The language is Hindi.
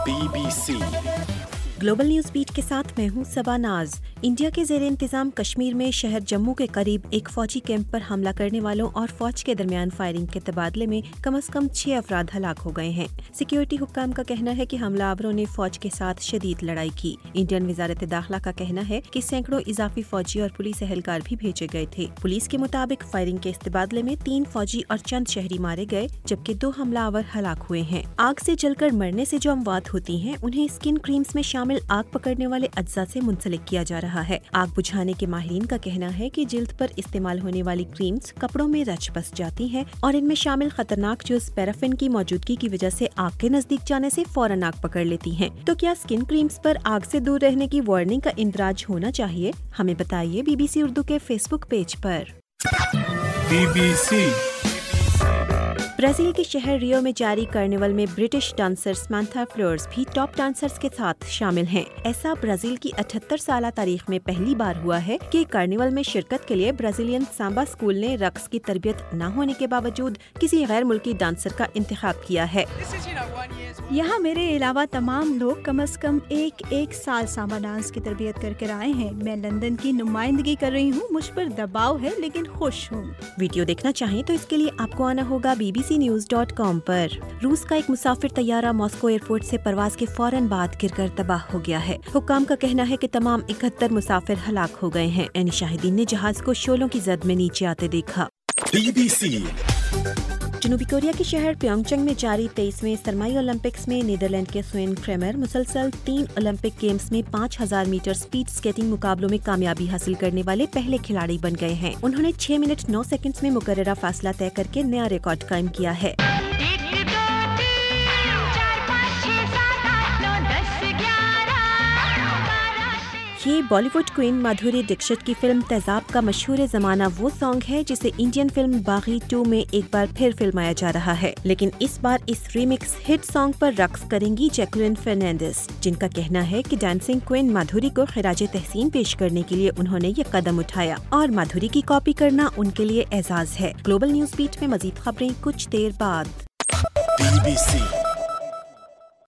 BBC ग्लोबल न्यूज बीट के साथ मैं हूं सबा नाज। इंडिया के ज़ेरे इंतजाम कश्मीर में शहर जम्मू के करीब एक फौजी कैंप पर हमला करने वालों और फौज के दरमियान फायरिंग के तबादले में कम से कम 6 अफराद हलाक हो गए हैं। सिक्योरिटी हुक्काम का कहना है कि हमलावरों ने फौज के साथ शदीद लड़ाई की। इंडियन वजारत दाखिला का कहना है कि सैकड़ों इजाफी फौजी और पुलिस एहलकार भी भेजे गए थे। पुलिस के मुताबिक फायरिंग के इस तबादले में 3 फौजी और चंद शहरी मारे गए, जबकि 2 हमलावर हलाक हुए हैं। आग से जलकर मरने से जो अमवात होती हैं, उन्हें स्किन क्रीम्स में शामिल आग पकड़ने वाले अज्जा से मुंसलिक किया जा रहा है। आग बुझाने के माहिरीन का कहना है कि जिल्द पर इस्तेमाल होने वाली क्रीम्स कपड़ों में रच बस जाती हैं और इनमें शामिल खतरनाक जुज़ पैराफिन की मौजूदगी की वजह से आग के नजदीक जाने से फौरन आग पकड़ लेती हैं। तो क्या स्किन क्रीम्स पर आग से दूर रहने की वार्निंग का इंदराज होना चाहिए? हमें बताइए BBC उर्दू के फेसबुक पेज पर। BBC ब्राजील के शहर रियो में जारी कार्निवल में ब्रिटिश डांसर समांथा फ्लोर्स भी टॉप डांसर्स के साथ शामिल हैं। ऐसा ब्राजील की 78 साल तारीख में पहली बार हुआ है कि कार्निवल में शिरकत के लिए ब्राजीलियन सांबा स्कूल ने रक्स की तरबियत न होने के बावजूद किसी गैर मुल्की डांसर का इंतखाब किया है। यहाँ मेरे अलावा तमाम लोग कम से कम एक साल सांबा डांस की तरबियत करके आए हैं। मैं लंदन की नुमाइंदगी कर रही हूँ। मुझ पर दबाव है लेकिन खुश हूँ। वीडियो देखना चाहें तो इसके लिए आपको आना होगा bbcnews.com पर। रूस का एक मुसाफिर तैयारा मॉस्को एयरपोर्ट से परवाज के फौरन बाद गिरकर तबाह हो गया है। हुक्काम का कहना है कि तमाम 71 मुसाफिर हलाक हो गए हैं। यानी शाहिदीन ने जहाज को शोलों की जद में नीचे आते देखा। BBC जनूबी कोरिया के शहर प्योंगचैंग में जारी 23वें सरमाई ओलंपिक्स में नीदरलैंड के स्वेन क्रेमर मुसलसल 3 ओलंपिक गेम्स में 5000 मीटर स्पीड स्केटिंग मुकाबलों में कामयाबी हासिल करने वाले पहले खिलाड़ी बन गए हैं। उन्होंने 6 मिनट 9 सेकंड्स में मुकर्ररा फासला तय करके नया रिकॉर्ड कायम किया है। ये बॉलीवुड क्वीन माधुरी दीक्षित की फिल्म तेजाब का मशहूर ज़माना वो सॉन्ग है जिसे इंडियन फिल्म बागी 2 में एक बार फिर फिल्माया जा रहा है। लेकिन इस बार इस रीमिक्स हिट सॉन्ग पर रक्स करेंगी जैकलिन फर्नांडिस, जिनका कहना है कि डांसिंग क्वीन माधुरी को खिराजे तहसीन पेश करने के लिए उन्होंने ये कदम उठाया और माधुरी की कॉपी करना उनके लिए एजाज है। ग्लोबल न्यूज बीट में मजीद खबरें कुछ देर बाद। BBC